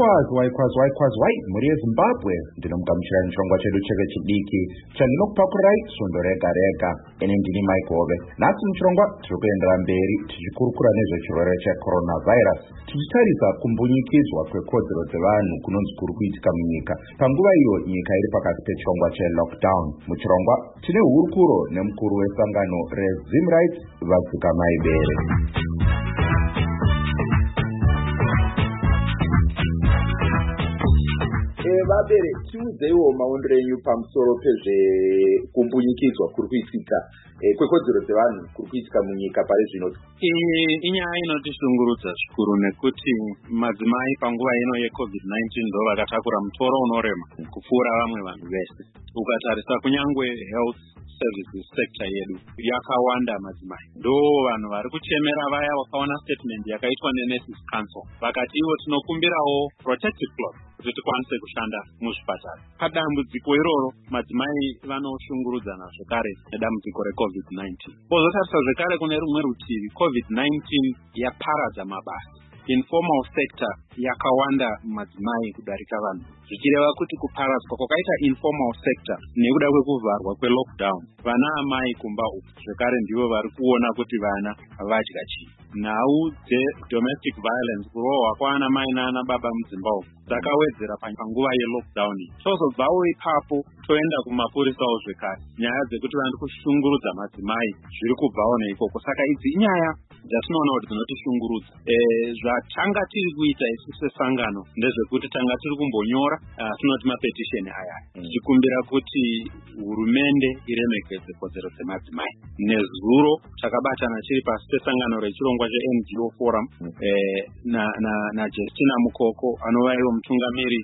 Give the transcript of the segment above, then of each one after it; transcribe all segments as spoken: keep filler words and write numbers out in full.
Waikwazi, waikwazi, waikwazi, wai, muri Zimbabwe. Ndinomugamuchira chirongwa chedu cheve chidiki chandinokupakurai svondo rega rega. Ini ndini Mike Hove. Nhasi muchirongwa tiri kuendera mberi tichikurukura nezvechirwere checoronavirus, tichitarisa kumbunyikidzwa kwekodzero dzevanhu kunonzi kuri kuitika munyika panguva iyo nyika iri pakati pechirongwa chelockdown. Muchirongwa tine hurukuro nemukuru wesangano reZimRights, Vatsika Maibere. Vabere, tiudzeiwo maondero enyu pamusoro pezvekumbunyikidzwa kuri kuitika kwekodzero dzevanhu kuri kuitika munyika pari zvino. Inyaya inotishungurudza zvikuru nekuti madzimai panguva ino yecovid nineteen ndo vakatakura mutoro unorema kupfuura vamwe vanhu vese. Ukatarisa kunyangwe health services sector yedu yakawanda madzimai, ndo vanhu vari kuchemera vaya vakaona statement yakaitwa neNurses Council vakati ivo tinokumbirawo protective cloth kuti tikwanise kushanda muzvipatara. Padambudziko iroro madzimai vanoshungurudzana zvekare nedambudziko recovid nineteen. Pozotarisa zvekare kune rumwe rutivi, covid nineteen yaparadza mabasa. Informal sector yakawanda madzimai kudarika vanhu, zvichireva kuti kuparadzwa kwakaita informal sector nekuda kwekuvharwa kwelockdown, vana amai kumba uku zvekare ndivo vari kuona kuti vana vadya chii. Nhau dzedomestic violence, kurohwa kwana mai nana baba mudzimba uku, dzakawedzera panguva yelockdown. Tozobvawo ipapo toenda kumapurisawo zvekare, nyaya dzekuti vanhu kushungurudza madzimai zviri kubvawo neikoko. Saka idzi inyaya dzatinoona kuti dzinotishungurudza. Eh, zvatanga tiri kuita isu sesangano ndezvekuti tanga tiri kumbonyora uh, tinoti mapetisheni aya tichikumbira kuti hurumende iremekedze kodzero dzemadzimai. Nezuro takabatana chiri pasi pesangano rechirongwa cheN G O Forum eh, na, na, na Justina Mukoko anova iwo mutungamiri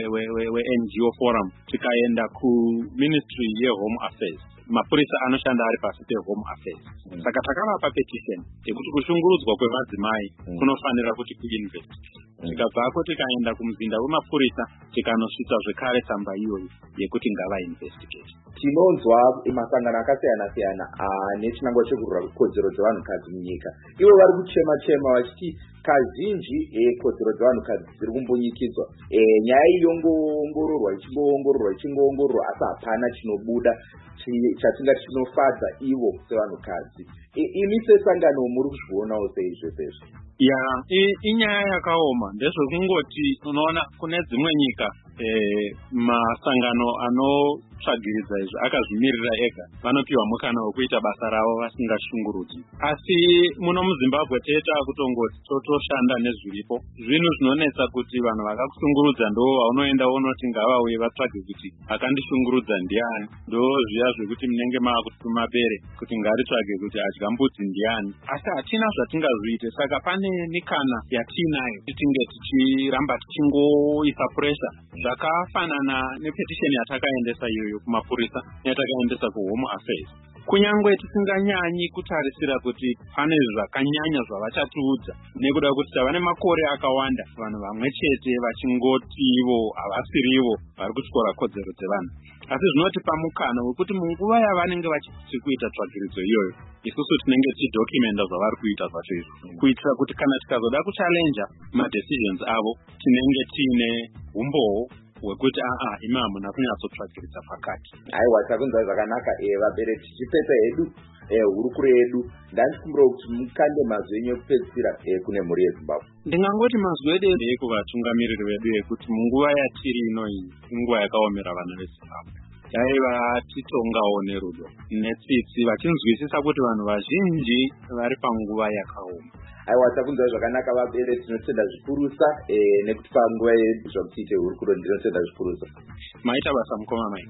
weN G O Forum, tikaenda kuministry yeHome Affairs, mapurisa anoshanda ari pasi peHome Affairs. Saka takavapa petition yekuti kushungurudzwa kwemadzimai kunofanira kuti kuinvestigate. Tikabvako tikaenda kumuzinda wemapurisa tikanosvitsa zvekare tsamba iyoyi yekuti ngava investigate. Tinonzwa masangano akasiyana siyana nechinangwa chekurwira kodzero dzevanhukadzi munyika, ivo vari kuchema chema vachiti kazhinji kodzero dzevanhukadzi dziri kumbunyikidzwa. Nyaya iyi yongoongororwa ichingoongororwa ichingoongororwa asi hapana chinobuda chatingati chinofadza ivo sevanhukadzi. Imi sesangano muri kuzvionawo seizvo sezvo? Ya, inyaya yakaoma. Ndezvekungoti unoona kune dzimwe nyika eh, masangano anotsvagiridza izvi akazvimirira ega vanopiwa mukana wekuita basa ravo vasingashungurudzi. Asi muno muZimbabwe teta kutongoti totoshanda nezviripo. Zvinhu zvinonetsa kuti vanhu vakakushungurudza ndo vaunoenda unoti ngavauye vatsvage kuti akandishungurudza ndiani. Ndo zviya zvekuti munenge maakutuma bere kuti ngaritsvage kuti adya mbudzi ndiani. Asi hatina zvatingazviite. Saka pane mikana yatinayo titinge tichiramba tichingoisa pressure, zvakafanana nepetition yatakaendesa iyoyo kumapurisa yatakaendesa kuHome Affairs. Kunyangwe tisinganyanyi kutarisira kuti pane zvakanyanya zvavachatiudza nekuda kuti tava nemakore akawanda vanhu vamwe chete vachingotivo havasirivo vari kutyora kodzero dzevanhu. Asi zvinotipa mukana wekuti munguva yavanenge vachiti kuita tsvagiridzo iyoyo, isusu tinenge tichidocumenta zvavari kuita zvacho izvo, kuitira kuti kana tikazoda kuchallenja madecisions avo tinenge tiine umbowo wekuti aha imi hamuna kunyatsotsvagiridza pakati. Aiwa, takunzwa zvakanaka. Vabere, tichipedza hedu hurukuro yedu, ndandichikumbira kuti mukande mazwi enyu ekupedzisira kune mhuri yeZimbabwe. Ndingangoti mazwi edu ekuvatungamiriri vedu ekuti munguva yatiri inoyi inguva yakaomera vana veZimbabwe. Daiva titongawo nerudo netsitsi vachinzwisisa kuti vanhu vazhinji vari panguva yakaoma. Aiwa, takunzwa zvakanaka vabere, tinotenda zvikurusa nekuti panguva yedu zvakutiite hurukuro. Ndinotenda zvikurusa. Maita basa mukoma mai.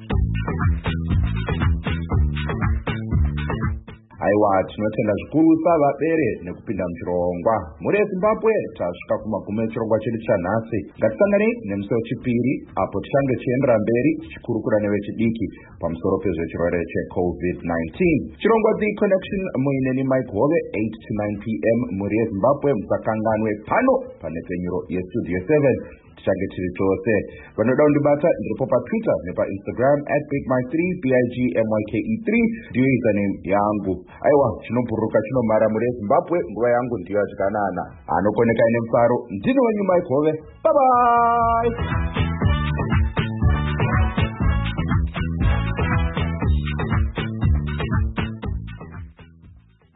Aiwa, tinotenda zvikurusa vabere nekupinda muchirongwa. Muri yeZimbabwe tasvika kumagumo echirongwa chedu chanhasi. Ngatisangane nemusi wechipiri apo tichange tichiendera mberi tichikurukura nevechidiki pamusoro pezvechirwere checovid nineteen. Chirongwa The Connection muineni Mike Hove, eight to nine p m muri yeZimbabwe. Musakanganwe pano pane penyuro yestudio seven. tichange tiri tose. Vanoda kundibata ndiripo paTwitter nepaInstagram at bigmy three b i g m y k e three ndiyo username yangu. Aiwa, chinobhururuka chinomhara muri Zimbabwe, nguva yangu ndiyo yadyanana. Anokoneka ine mufaro, ndini wenyu Mike Hove. Bye bye.